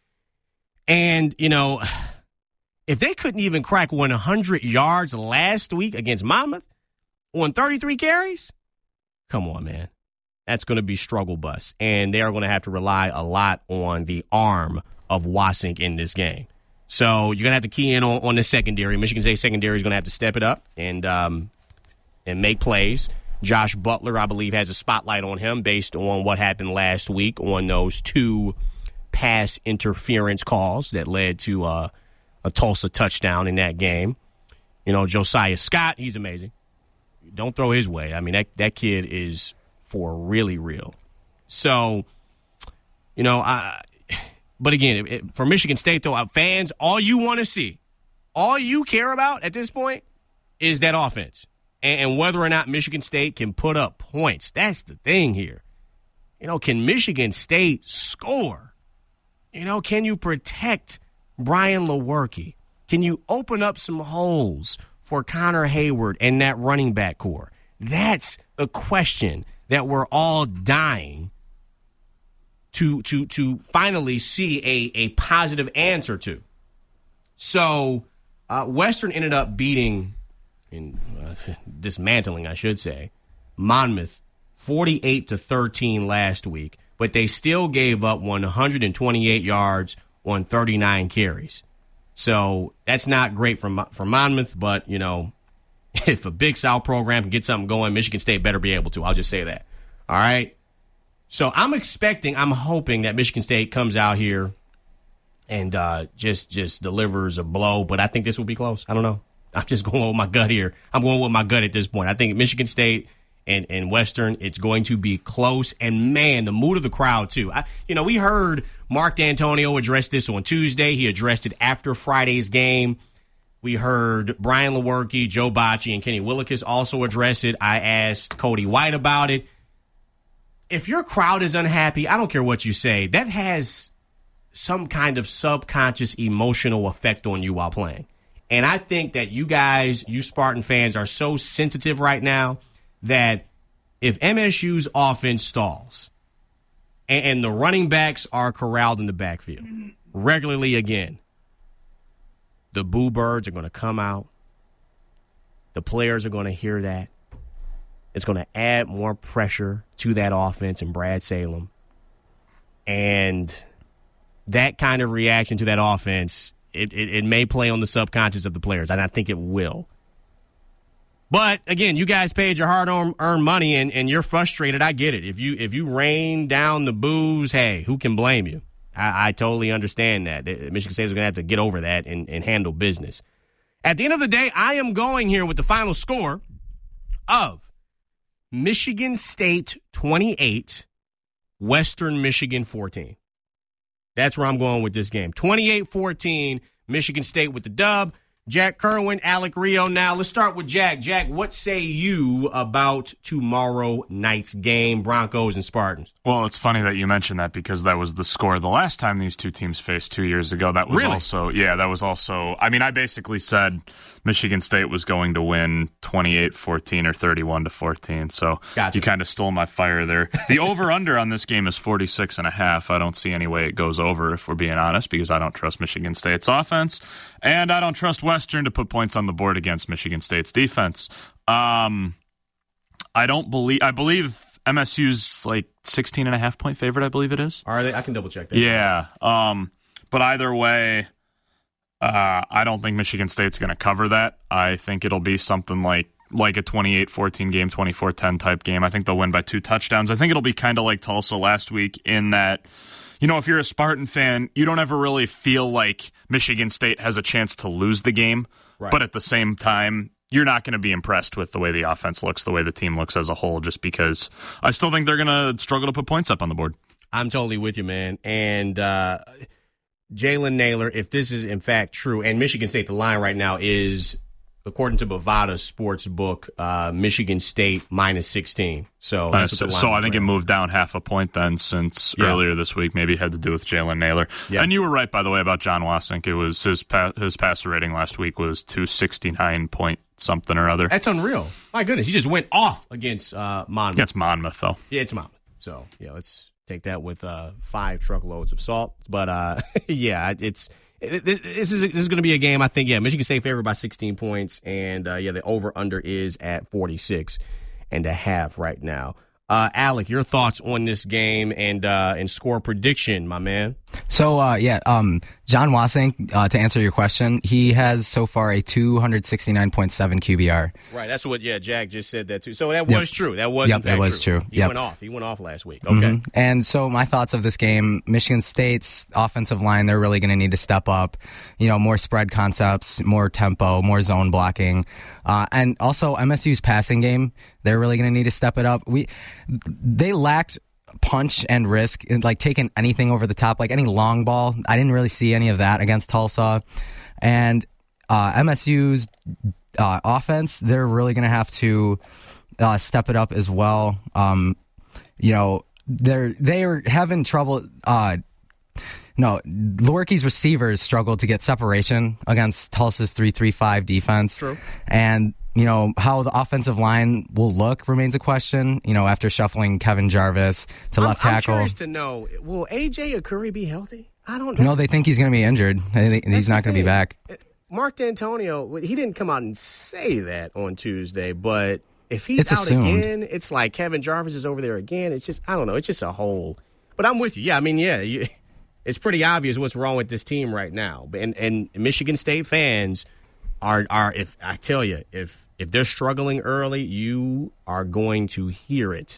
And, you know, if they couldn't even crack one hundred yards last week against Monmouth on thirty-three carries, come on, man. That's going to be struggle bus. And they are going to have to rely a lot on the arm of Wasink in this game. So you're going to have to key in on, on the secondary. Michigan State secondary is going to have to step it up and um, and make plays. Josh Butler, I believe, has a spotlight on him based on what happened last week on those two pass interference calls that led to uh, a Tulsa touchdown in that game. You know, Josiah Scott, he's amazing. Don't throw his way. I mean, that, that kid is for really real. So, you know, I... But again, it, it, for Michigan State, though, fans, all you want to see, all you care about at this point is that offense and, and whether or not Michigan State can put up points. That's the thing here. You know, can Michigan State score? You know, can you protect Brian Lewerke? Can you open up some holes for Connor Hayward and that running back core? That's the question that we're all dying to to to finally see a, a positive answer to. So uh, Western ended up beating, in, uh, dismantling, I should say, Monmouth forty-eight to thirteen last week, but they still gave up one hundred twenty-eight yards on thirty-nine carries. So that's not great for, for Monmouth, but, you know, if a Big South program can get something going, Michigan State better be able to. I'll just say that. All right? So I'm expecting, I'm hoping that Michigan State comes out here and uh, just just delivers a blow, but I think this will be close. I don't know. I'm just going with my gut here. I'm going with my gut at this point. I think Michigan State and, and Western, it's going to be close. And, man, the mood of the crowd, too. I, you know, we heard Mark D'Antonio address this on Tuesday. He addressed it after Friday's game. We heard Brian Lewerke, Joe Bocci, and Kenny Willekes also address it. I asked Cody White about it. If your crowd is unhappy, I don't care what you say, that has some kind of subconscious emotional effect on you while playing. And I think that you guys, you Spartan fans, are so sensitive right now that if M S U's offense stalls and, and the running backs are corralled in the backfield regularly again, the boo birds are going to come out. The players are going to hear that. It's going to add more pressure to that offense in Brad Salem. And that kind of reaction to that offense, it, it, it may play on the subconscious of the players, and I think it will. But, again, you guys paid your hard-earned money, and, and you're frustrated. I get it. If you if you rain down the boos, hey, who can blame you? I, I totally understand that. Michigan State is going to have to get over that and, and handle business. At the end of the day, I am going here with the final score of Michigan State twenty-eight, Western Michigan fourteen. That's where I'm going with this game. twenty-eight fourteen, Michigan State with the dub. Jack Kerwin, Alec Rio. Now, let's start with Jack. Jack, what say you about tomorrow night's game, Broncos and Spartans? Well, it's funny that you mentioned that because that was the score the last time these two teams faced two years ago. That was really? also, yeah, that was also, I mean, I basically said Michigan State was going to win twenty-eight fourteen or thirty-one to fourteen. So gotcha. You kind of stole my fire there. The over-under on this game is forty-six and a half. I don't see any way it goes over, if we're being honest, because I don't trust Michigan State's offense. And I don't trust Western to put points on the board against Michigan State's defense. Um, I don't believe, I believe M S U's like sixteen and a half point favorite, I believe it is. Are they? I can double check that. Yeah. Um, but either way, uh, I don't think Michigan State's going to cover that. I think it'll be something like, like a twenty-eight fourteen game, twenty-four ten type game. I think they'll win by two touchdowns. I think it'll be kind of like Tulsa last week in that, you know, if you're a Spartan fan, you don't ever really feel like Michigan State has a chance to lose the game. Right. But at the same time, you're not going to be impressed with the way the offense looks, the way the team looks as a whole, just because I still think they're going to struggle to put points up on the board. I'm totally with you, man. And uh, Jalen Nailor, if this is in fact true, and Michigan State, the line right now is, according to Bovada Sports Book, uh, Michigan State minus sixteen. So, that's so, so I think it moved down half a point then since yeah. earlier this week. Maybe it had to do with Jalen Nailor. Yeah. And you were right, by the way, about John Wasink. It was his pa- his passer rating last week was two sixty-nine point something or other. That's unreal. My goodness, he just went off against uh, Monmouth. Against Monmouth, though. Yeah, it's Monmouth. So, yeah, let's Take that with uh, five truckloads of salt. But, uh, yeah, it's it, it, this is this is going to be a game, I think, yeah, Michigan State favored by sixteen points. And, uh, yeah, the over-under is at forty-six and a half right now. Uh, Alec, your thoughts on this game and uh, and score prediction, my man? So, uh, yeah, um, John Wassink, uh, to answer your question, he has so far a two sixty-nine point seven Q B R. Right, that's what, yeah, Jack just said that too. So that was yep. true. That was, yep, in fact, that was true. true. He yep. went off. He went off last week. Okay. Mm-hmm. And so my thoughts of this game, Michigan State's offensive line, they're really going to need to step up. You know, more spread concepts, more tempo, more zone blocking. Uh, and also M S U's passing game, they're really going to need to step it up. We They lacked punch and risk, like taking anything over the top, like any long ball. I didn't really see any of that against Tulsa. And uh, M S U's uh, offense, they're really going to have to uh, step it up as well. Um, you know, they're they're having trouble. Uh, no, Lorky's receivers struggled to get separation against Tulsa's three three five defense. True. And you know, how the offensive line will look remains a question, you know, after shuffling Kevin Jarvis to I'm, left tackle. I'm curious to know, will A J Akuri be healthy? I don't know. No, they think he's going to be injured. He's not going to be back. Mark D'Antonio, he didn't come out and say that on Tuesday, but if he's it's out assumed. again, it's like Kevin Jarvis is over there again. It's just, I don't know, it's just a whole. But I'm with you. Yeah, I mean, yeah, you, it's pretty obvious what's wrong with this team right now. And, and Michigan State fans are, are if I tell you, if if they're struggling early, you are going to hear it,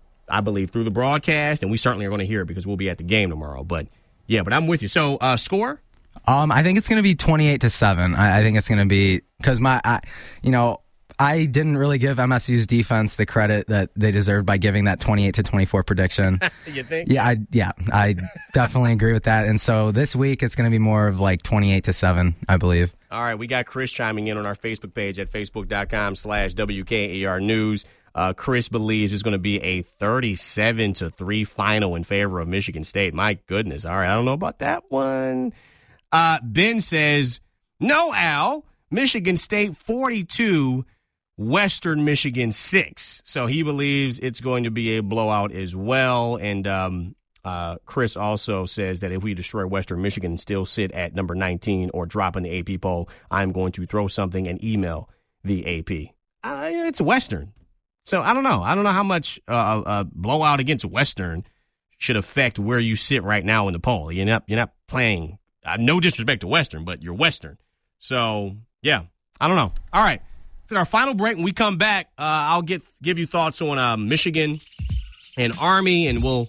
I believe, through the broadcast, and we certainly are going to hear it because we'll be at the game tomorrow. But, yeah, but I'm with you. So, uh, score? Um, I think it's going to be twenty-eight to seven. I, I think it's going to be because my, I, you know, I didn't really give M S U's defense the credit that they deserved by giving that twenty-eight to twenty-four prediction. You think? Yeah, I, yeah, I definitely agree with that. And so this week it's going to be more of like twenty-eight to seven, I believe. All right, we got Chris chiming in on our Facebook page at facebook.com slash WKAR News. Uh, Chris believes it's going to be a thirty-seven to three final in favor of Michigan State. My goodness. All right, I don't know about that one. Uh, Ben says, no, Al, Michigan State forty-two, Western Michigan six. So he believes it's going to be a blowout as well. And um, uh, Chris also says that if we destroy Western Michigan and still sit at number nineteen or drop in the A P poll, I'm going to throw something and email the A P. Uh, it's Western. So I don't know. I don't know how much uh, a blowout against Western should affect where you sit right now in the poll. You're not, you're not playing, uh, no disrespect to Western, but you're Western. So, yeah, I don't know. All right. It's our final break. When we come back, uh, I'll get give you thoughts on uh, Michigan and Army, and we'll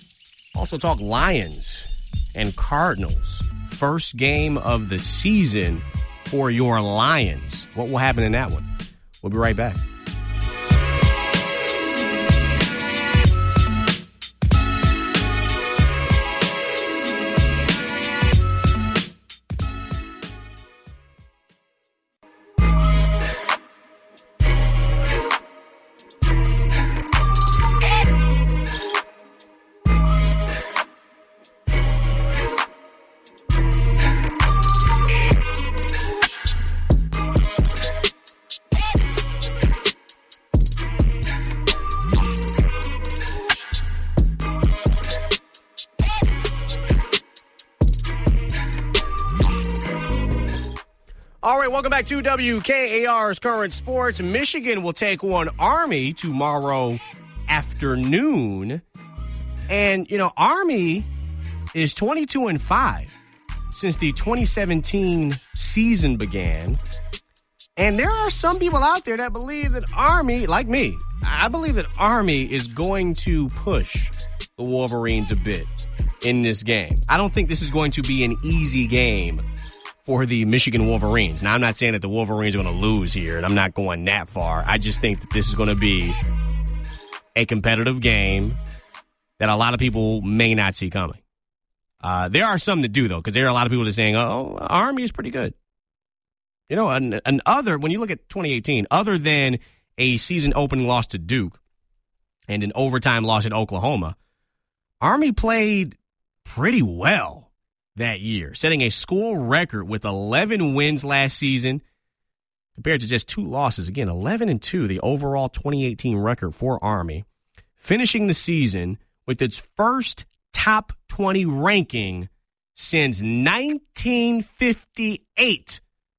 also talk Lions and Cardinals. First game of the season for your Lions. What will happen in that one? We'll be right back. All right, welcome back to W K A R's Current Sports. Michigan will take on Army tomorrow afternoon. And, you know, Army is twenty-two and five since the twenty seventeen season began. And there are some people out there that believe that Army, like me, I believe that Army is going to push the Wolverines a bit in this game. I don't think this is going to be an easy game for the Michigan Wolverines. Now, I'm not saying that the Wolverines are going to lose here, and I'm not going that far. I just think that this is going to be a competitive game that a lot of people may not see coming. Uh, there are some that do, though, because there are a lot of people that are saying, oh, Army is pretty good. You know, an, an other, when you look at twenty eighteen, other than a season opening loss to Duke and an overtime loss at Oklahoma, Army played pretty well that year, setting a school record with eleven wins last season compared to just two losses. Again, eleven and two, the overall twenty eighteen record for Army, finishing the season with its first top twenty ranking since nineteen fifty-eight.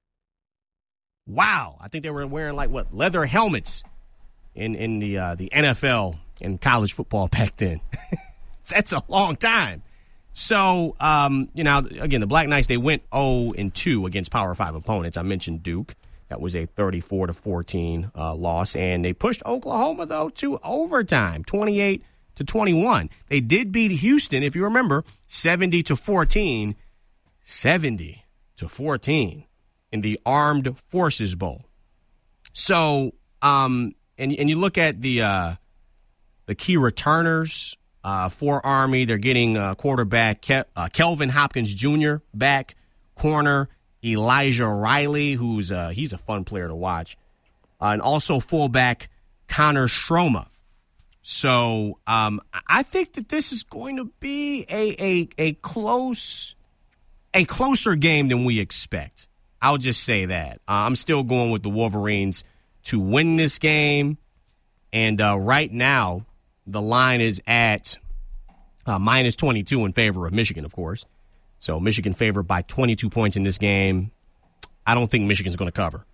Wow. I think they were wearing, like, what, leather helmets in, in the uh, the N F L and college football back then. That's a long time. So, um, you know, again, the Black Knights, they went oh and two against Power five opponents. I mentioned Duke. That was a thirty-four to fourteen uh, loss. And they pushed Oklahoma, though, to overtime, twenty-eight to twenty-one. They did beat Houston, if you remember, seventy to fourteen. seventy to fourteen in the Armed Forces Bowl. So, um, and, and you look at the, uh, the key returners uh, for Army. They're getting uh, quarterback Ke- uh, Kelvin Hopkins Junior back, corner Elijah Riley, who's uh, he's a fun player to watch, uh, and also fullback Connor Stroma. So um, I think that this is going to be a, a a close a closer game than we expect. I'll just say that. Uh, I'm still going with the Wolverines to win this game, and uh, right now the line is at uh, minus twenty-two in favor of Michigan, of course. So Michigan favored by twenty-two points in this game. I don't think Michigan's going to cover.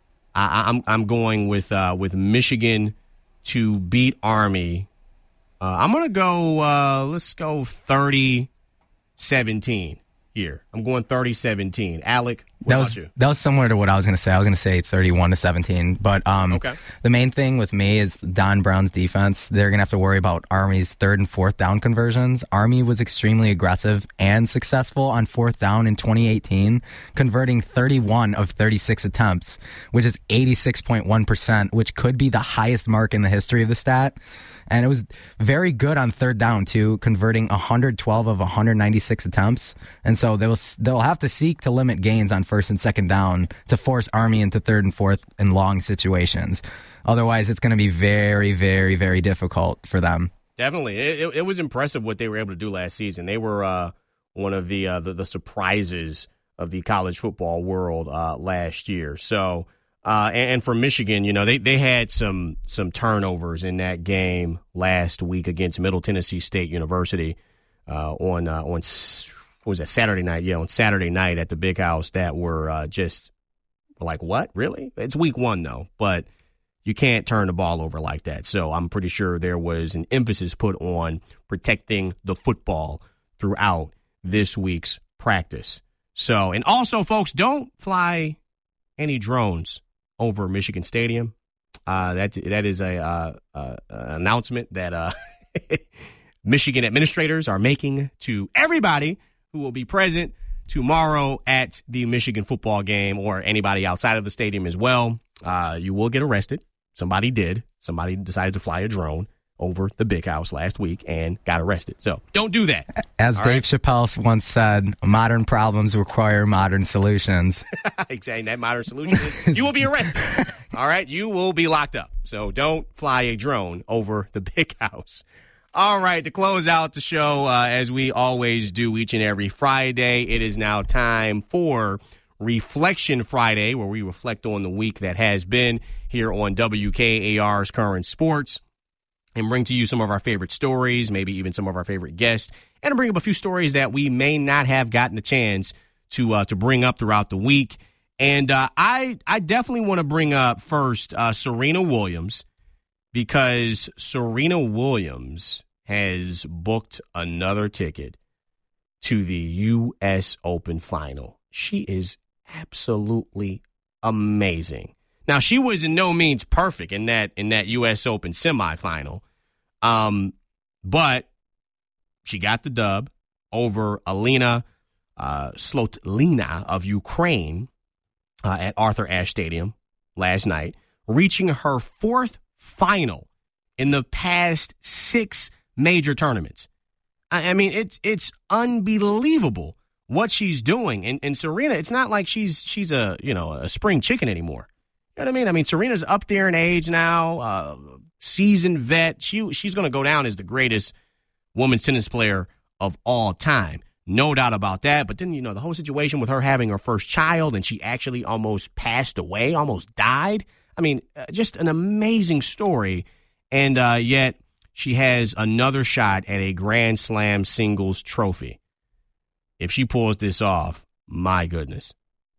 I, I'm I'm going with uh, with Michigan to beat Army. Uh, I'm going to go. Uh, let's go thirty seventeen here. I'm going thirty seventeen. Alec, what that about was you? that was similar to what I was going to say. I was going to say thirty-one to seventeen. But um, Okay. the main thing with me is Don Brown's defense. They're going to have to worry about Army's third and fourth down conversions. Army was extremely aggressive and successful on fourth down in twenty eighteen, converting thirty-one of thirty-six attempts, which is eighty-six point one percent, which could be the highest mark in the history of the stat. And it was very good on third down, too, converting one hundred twelve of one hundred ninety-six attempts. And so they'll, they'll have to seek to limit gains on first and second down to force Army into third and fourth in long situations. Otherwise, it's going to be very, very, very difficult for them. Definitely. It, it, it was impressive what they were able to do last season. They were uh, one of the, uh, the the surprises of the college football world uh, last year. So... Uh, and, and for Michigan, you know, they, they had some some turnovers in that game last week against Middle Tennessee State University uh, on uh, on what was that Saturday night? Yeah, on Saturday night at the Big House that were uh, just like, what? Really? It's week one though, but you can't turn the ball over like that. So I'm pretty sure there was an emphasis put on protecting the football throughout this week's practice. So, and also, folks, don't fly any drones over Michigan Stadium. Uh, that that is a uh, uh, announcement that uh, Michigan administrators are making to everybody who will be present tomorrow at the Michigan football game, or anybody outside of the stadium as well. Uh, you will get arrested. Somebody did. Somebody decided to fly a drone over the Big House last week and got arrested. So don't do that. As All Dave right? Chappelle once said, modern problems require modern solutions. Exactly. That modern solution is you will be arrested. All right? You will be locked up. So don't fly a drone over the Big House. All right. To close out the show, uh, as we always do each and every Friday, it is now time for Reflection Friday, where we reflect on the week that has been here on W K A R's Current Sports, and bring to you some of our favorite stories, maybe even some of our favorite guests, and bring up a few stories that we may not have gotten a chance to uh, to bring up throughout the week. And uh, I I definitely want to bring up first uh, Serena Williams, because Serena Williams has booked another ticket to the U S Open final. She is absolutely amazing. Now, she was in no means perfect in that in that U S Open semifinal, um, but she got the dub over Alina uh, Svitolina of Ukraine uh, at Arthur Ashe Stadium last night, reaching her fourth final in the past six major tournaments. I, I mean, it's it's unbelievable what she's doing. And, and Serena, it's not like she's she's a you know a spring chicken anymore. You know what I mean? I mean, Serena's up there in age now, uh, seasoned vet. She she's going to go down as the greatest women's tennis player of all time. No doubt about that. But then, you know, the whole situation with her having her first child, and she actually almost passed away, almost died. I mean, uh, just an amazing story. And uh, yet she has another shot at a Grand Slam singles trophy. If she pulls this off, my goodness.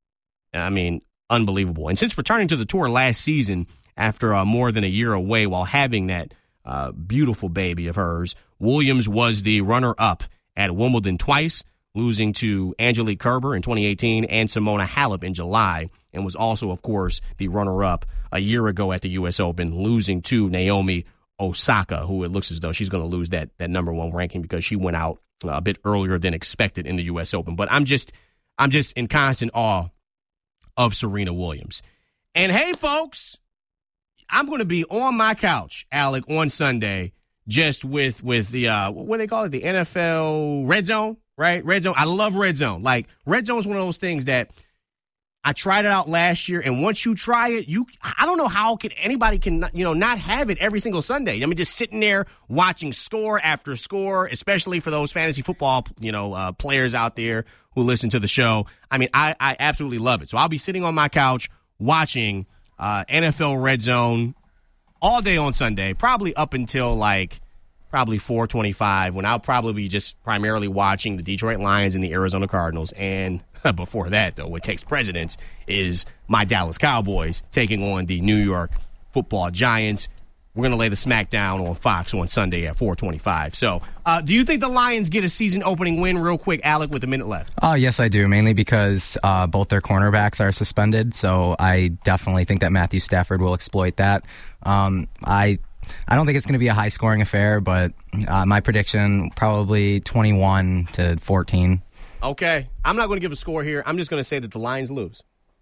I mean, unbelievable. And since returning to the tour last season after uh, more than a year away while having that uh, beautiful baby of hers, Williams was the runner-up at Wimbledon twice, losing to Angelique Kerber in twenty eighteen and Simona Halep in July, and was also, of course, the runner-up a year ago at the U S Open, losing to Naomi Osaka, who it looks as though she's going to lose that that number one ranking because she went out uh, a bit earlier than expected in the U S Open. But I'm just I'm just in constant awe of Serena Williams. And hey, folks, I'm going to be on my couch, Alec, on Sunday, just with with the uh, what do they call it, the N F L Red Zone. Right? Red Zone. I love Red Zone. Like, Red Zone is one of those things that I tried it out last year, and once you try it, you I don't know how can anybody can, you know, not have it every single Sunday. I mean, just sitting there watching score after score, especially for those fantasy football, you know, uh, players out there who listen to the show. I mean, I, I absolutely love it. So I'll be sitting on my couch watching uh, N F L Red Zone all day on Sunday, probably up until like probably four twenty-five, when I'll probably be just primarily watching the Detroit Lions and the Arizona Cardinals. And before that, though, what takes precedence is my Dallas Cowboys taking on the New York Football Giants. We're going to lay the smackdown on Fox on Sunday at four twenty-five. So uh, do you think the Lions get a season-opening win real quick, Alec, with a minute left? Oh, yes, I do, mainly because uh, both their cornerbacks are suspended. So I definitely think that Matthew Stafford will exploit that. Um, I I don't think it's going to be a high-scoring affair, but uh, my prediction, probably twenty-one to fourteen. Okay. I'm not going to give a score here. I'm just going to say that the Lions lose.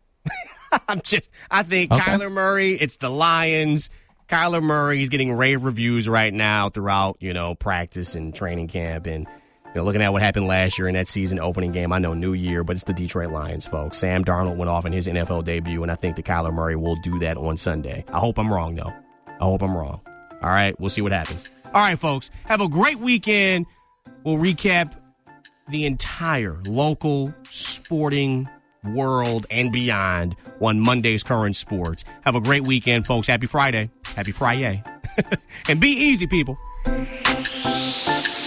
I'm just, I think okay. Kyler Murray, it's the Lions. Kyler Murray is getting rave reviews right now throughout, you know, practice and training camp. And, you know, looking at what happened last year in that season opening game, I know new year, but it's the Detroit Lions, folks. Sam Darnold went off in his N F L debut, and I think that Kyler Murray will do that on Sunday. I hope I'm wrong, though. I hope I'm wrong. All right, we'll see what happens. All right, folks, have a great weekend. We'll recap the entire local sporting world and beyond on Monday's Current Sports. Have a great weekend, folks. Happy Friday. Happy Friday. And be easy, people.